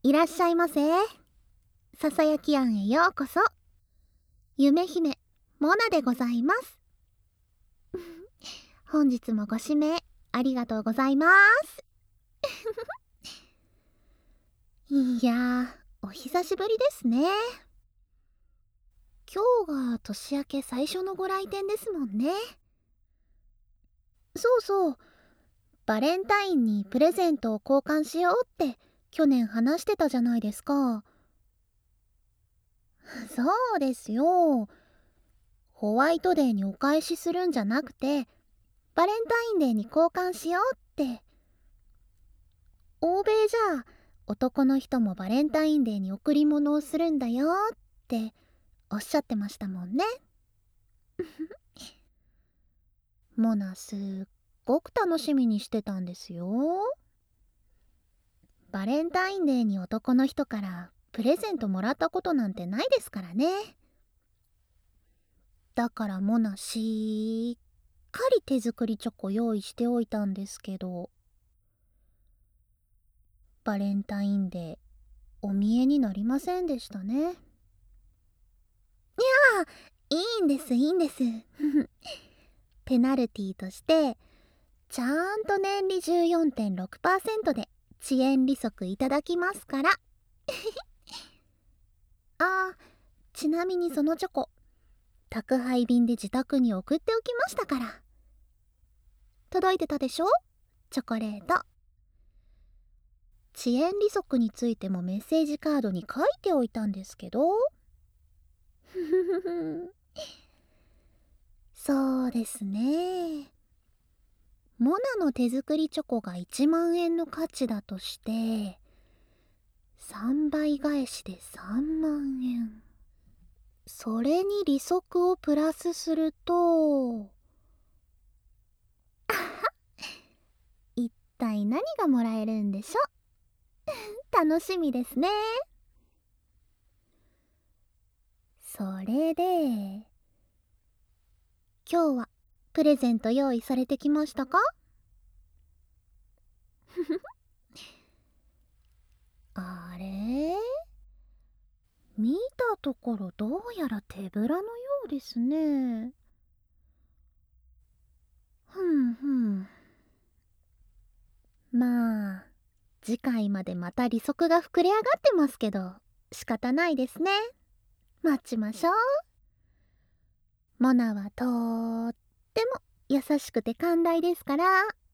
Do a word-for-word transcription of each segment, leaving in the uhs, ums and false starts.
いらっしゃいませ。ささやき庵へようこそ。夢姫モナでございます。本日もご指名ありがとうございます。いやー、お久しぶりですね。今日が年明け最初のご来店ですもんね。そうそう、バレンタインにプレゼントを交換しようって去年話してたじゃないですか。そうですよ。ホワイトデーにお返しするんじゃなくて、バレンタインデーに交換しようって。欧米じゃ男の人もバレンタインデーに贈り物をするんだよっておっしゃってましたもんね。モナすっごく楽しみにしてたんですよ。バレンタインデーに男の人からプレゼントもらったことなんてないですからね。だからモナしっかり手作りチョコ用意しておいたんですけど、バレンタインデーお見えになりませんでしたね。いやー、いいんですいいんですペナルティーとしてちゃんと年利 じゅうよんてんろくパーセント で遅延利息いただきますからあー、ちなみにそのチョコ宅配便で自宅に送っておきましたから。届いてたでしょ、チョコレート。遅延利息についてもメッセージカードに書いておいたんですけどそうですね。モナの手作りチョコがいちまんえんの価値だとしてさんばい返しでさんまんえん。それに利息をプラスすると一体何がもらえるんでしょ楽しみですね。それで今日はプレゼント用意されてきましたか？あれ、見たところどうやら手ぶらのようですね。ふんふん。まあ次回までまた利息が膨れ上がってますけど仕方ないですね。待ちましょう。モナはとーっても優しくて寛大ですから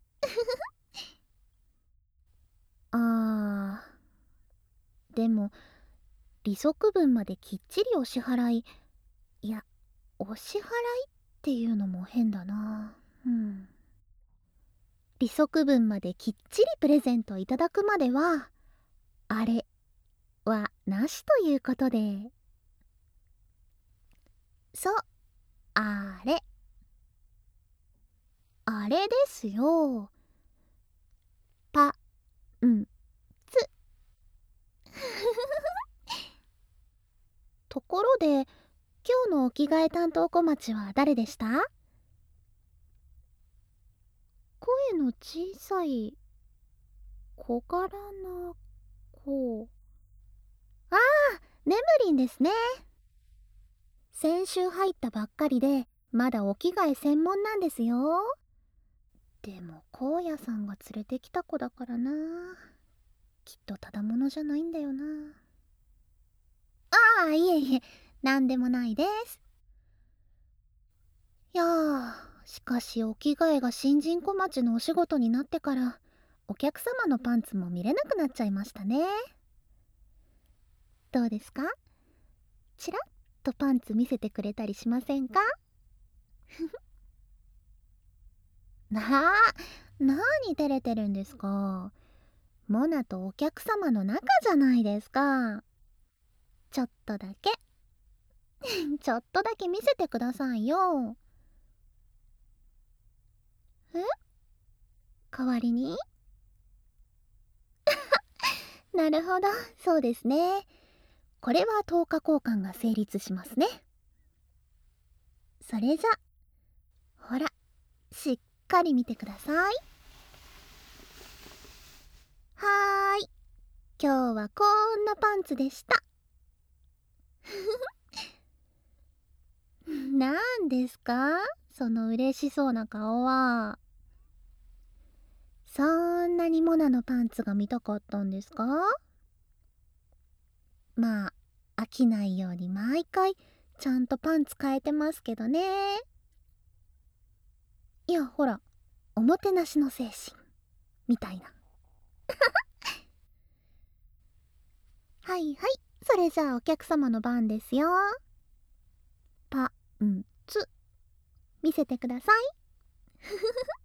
あー、でも利息分まできっちりお支払い、いやお支払いっていうのも変だな。うん利息分まできっちりプレゼントいただくまではあれはなしということで。そう、あれあれですよ。パンツところで今日のお着替え担当小町は誰でした？声の小さい小柄な子。ああ、ネムリンですね。先週入ったばっかりでまだお着替え専門なんですよ。でも荒野さんが連れてきた子だからな。きっとただものじゃないんだよな。ああ、いえいえ、なんでもないです。いやー、しかしお着替えが新人小町のお仕事になってからお客様のパンツも見れなくなっちゃいましたね。どうですか？ちらっとパンツ見せてくれたりしませんか？なあ、なに照れてるんですか？モナとお客様の仲じゃないですか。ちょっとだけちょっとだけ見せてくださいよ。え、代わりになるほど、そうですね。これは等価交換が成立しますね。それじゃ、ほら、しっかり見てください。はーい。 今日はこんなパンツでした。なんですかその嬉しそうな顔は。そんなにモナのパンツが見たかったんですか？まあ飽きないように毎回ちゃんとパンツ変えてますけどね。いやほら、おもてなしの精神みたいな。はいはい、それじゃあお客様の番ですよ。パンツ見せてください。